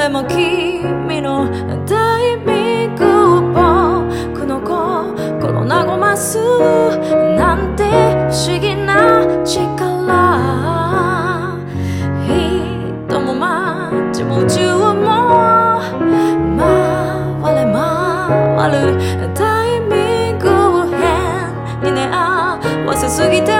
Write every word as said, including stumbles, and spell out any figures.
でも君のタイミングを僕の心和ますなんて不思議な力、人も街も宇宙も回れ回るタイミングを変にね合わせすぎて